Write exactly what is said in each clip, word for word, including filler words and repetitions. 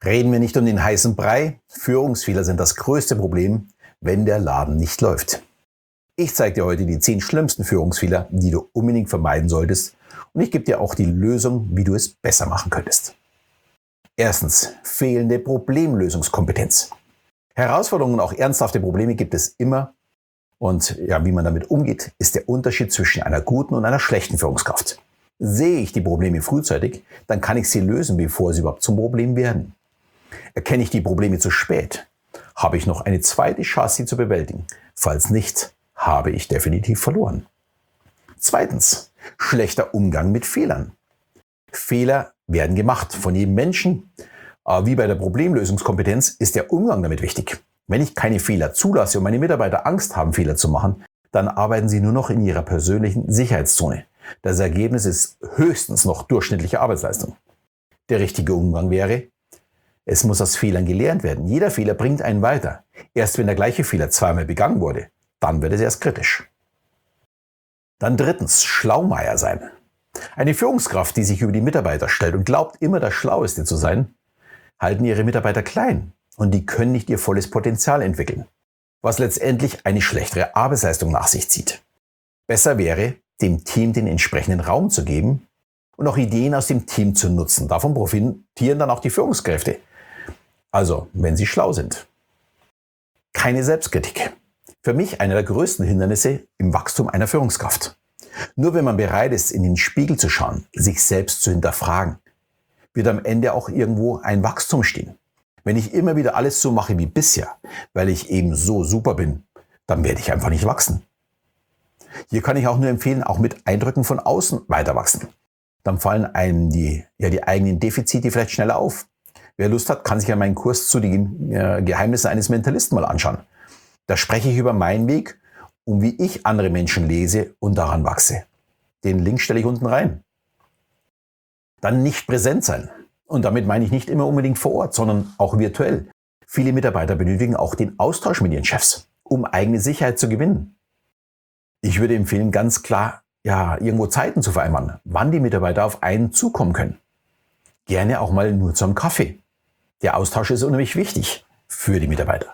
Reden wir nicht um den heißen Brei. Führungsfehler sind das größte Problem, wenn der Laden nicht läuft. Ich zeige dir heute die zehn schlimmsten Führungsfehler, die du unbedingt vermeiden solltest. Und ich gebe dir auch die Lösung, wie du es besser machen könntest. Erstens, fehlende Problemlösungskompetenz. Herausforderungen und auch ernsthafte Probleme gibt es immer. Und ja, wie man damit umgeht, ist der Unterschied zwischen einer guten und einer schlechten Führungskraft. Sehe ich die Probleme frühzeitig, dann kann ich sie lösen, bevor sie überhaupt zum Problem werden. Erkenne ich die Probleme zu spät, habe ich noch eine zweite Chance, sie zu bewältigen. Falls nicht, habe ich definitiv verloren. Zweitens, schlechter Umgang mit Fehlern. Fehler werden gemacht von jedem Menschen. Aber wie bei der Problemlösungskompetenz ist der Umgang damit wichtig. Wenn ich keine Fehler zulasse und meine Mitarbeiter Angst haben, Fehler zu machen, dann arbeiten sie nur noch in ihrer persönlichen Sicherheitszone. Das Ergebnis ist höchstens noch durchschnittliche Arbeitsleistung. Der richtige Umgang wäre, es muss aus Fehlern gelernt werden. Jeder Fehler bringt einen weiter. Erst wenn der gleiche Fehler zweimal begangen wurde, dann wird es erst kritisch. Dann drittens, Schlaumeier sein. Eine Führungskraft, die sich über die Mitarbeiter stellt und glaubt, immer das Schlaueste zu sein, halten ihre Mitarbeiter klein und die können nicht ihr volles Potenzial entwickeln, was letztendlich eine schlechtere Arbeitsleistung nach sich zieht. Besser wäre, dem Team den entsprechenden Raum zu geben und auch Ideen aus dem Team zu nutzen. Davon profitieren dann auch die Führungskräfte. Also, wenn sie schlau sind. Keine Selbstkritik. Für mich einer der größten Hindernisse im Wachstum einer Führungskraft. Nur wenn man bereit ist, in den Spiegel zu schauen, sich selbst zu hinterfragen, wird am Ende auch irgendwo ein Wachstum stehen. Wenn ich immer wieder alles so mache wie bisher, weil ich eben so super bin, dann werde ich einfach nicht wachsen. Hier kann ich auch nur empfehlen, auch mit Eindrücken von außen weiter wachsen. Dann fallen einem die, ja, die eigenen Defizite vielleicht schneller auf. Wer Lust hat, kann sich ja meinen Kurs zu den äh, Geheimnissen eines Mentalisten mal anschauen. Da spreche ich über meinen Weg und wie ich andere Menschen lese und daran wachse. Den Link stelle ich unten rein. Dann nicht präsent sein. Und damit meine ich nicht immer unbedingt vor Ort, sondern auch virtuell. Viele Mitarbeiter benötigen auch den Austausch mit ihren Chefs, um eigene Sicherheit zu gewinnen. Ich würde empfehlen, ganz klar, ja, irgendwo Zeiten zu vereinbaren, wann die Mitarbeiter auf einen zukommen können. Gerne auch mal nur zum Kaffee. Der Austausch ist unheimlich wichtig für die Mitarbeiter.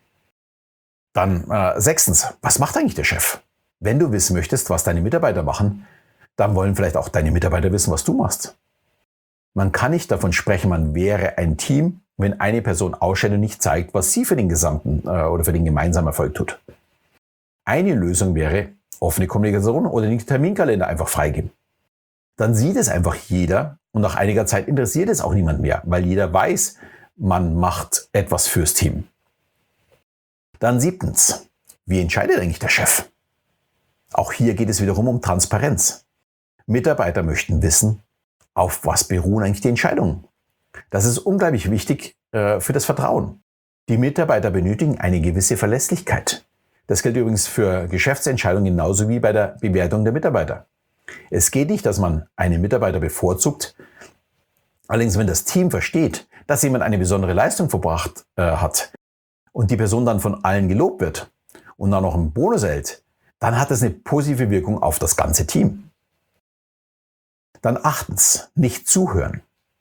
Dann äh, sechstens, was macht eigentlich der Chef? Wenn du wissen möchtest, was deine Mitarbeiter machen, dann wollen vielleicht auch deine Mitarbeiter wissen, was du machst. Man kann nicht davon sprechen, man wäre ein Team, wenn eine Person ausstellt und nicht zeigt, was sie für den gesamten äh, oder für den gemeinsamen Erfolg tut. Eine Lösung wäre offene Kommunikation oder den Terminkalender einfach freigeben. Dann sieht es einfach jeder und nach einiger Zeit interessiert es auch niemand mehr, weil jeder weiß, man macht etwas fürs Team. Dann siebtens, wie entscheidet eigentlich der Chef? Auch hier geht es wiederum um Transparenz. Mitarbeiter möchten wissen, auf was beruhen eigentlich die Entscheidungen. Das ist unglaublich wichtig äh, für das Vertrauen. Die Mitarbeiter benötigen eine gewisse Verlässlichkeit. Das gilt übrigens für Geschäftsentscheidungen genauso wie bei der Bewertung der Mitarbeiter. Es geht nicht, dass man einen Mitarbeiter bevorzugt. Allerdings, wenn das Team versteht, dass jemand eine besondere Leistung verbracht äh, hat und die Person dann von allen gelobt wird und dann noch einen Bonus erhält, dann hat das eine positive Wirkung auf das ganze Team. Dann achtens, nicht zuhören.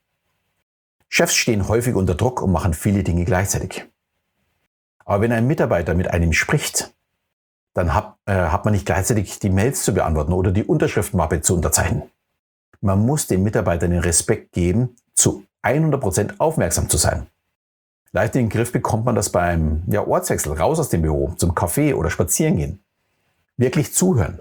Chefs stehen häufig unter Druck und machen viele Dinge gleichzeitig. Aber wenn ein Mitarbeiter mit einem spricht, dann hat, äh, hat man nicht gleichzeitig die Mails zu beantworten oder die Unterschriftenmappe zu unterzeichnen. Man muss den Mitarbeitern den Respekt geben, zu hundert Prozent aufmerksam zu sein. Leicht in den Griff bekommt man das beim ja, Ortswechsel, raus aus dem Büro, zum Café oder spazieren gehen. Wirklich zuhören.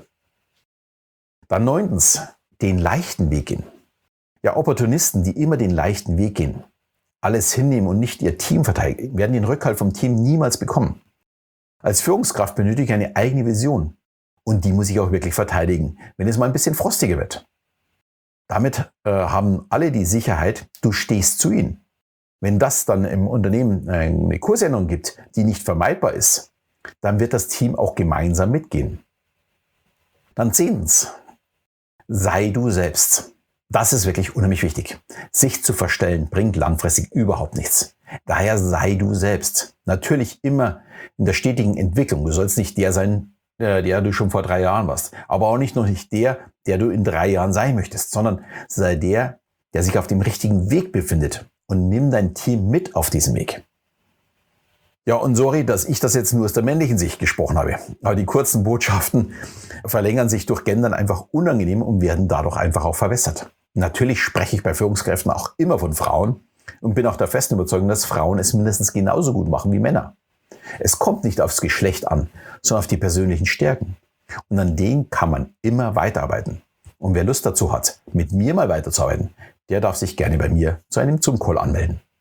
Dann neuntens, den leichten Weg gehen. Ja, Opportunisten, die immer den leichten Weg gehen, alles hinnehmen und nicht ihr Team verteidigen, werden den Rückhalt vom Team niemals bekommen. Als Führungskraft benötige ich eine eigene Vision und die muss ich auch wirklich verteidigen, wenn es mal ein bisschen frostiger wird. Damit äh, haben alle die Sicherheit, du stehst zu ihnen. Wenn das dann im Unternehmen eine Kursänderung gibt, die nicht vermeidbar ist, dann wird das Team auch gemeinsam mitgehen. Dann zehntens, sei du selbst. Das ist wirklich unheimlich wichtig. Sich zu verstellen bringt langfristig überhaupt nichts. Daher sei du selbst. Natürlich immer in der stetigen Entwicklung. Du sollst nicht der sein, der du schon vor drei Jahren warst. Aber auch nicht noch nicht der, der du in drei Jahren sein möchtest, sondern sei der, der sich auf dem richtigen Weg befindet und nimm dein Team mit auf diesen Weg. Ja, und sorry, dass ich das jetzt nur aus der männlichen Sicht gesprochen habe. Aber die kurzen Botschaften verlängern sich durch Gendern einfach unangenehm und werden dadurch einfach auch verwässert. Natürlich spreche ich bei Führungskräften auch immer von Frauen und bin auch der festen Überzeugung, dass Frauen es mindestens genauso gut machen wie Männer. Es kommt nicht aufs Geschlecht an, sondern auf die persönlichen Stärken. Und an denen kann man immer weiterarbeiten. Und wer Lust dazu hat, mit mir mal weiterzuarbeiten, der darf sich gerne bei mir zu einem Zoom-Call anmelden.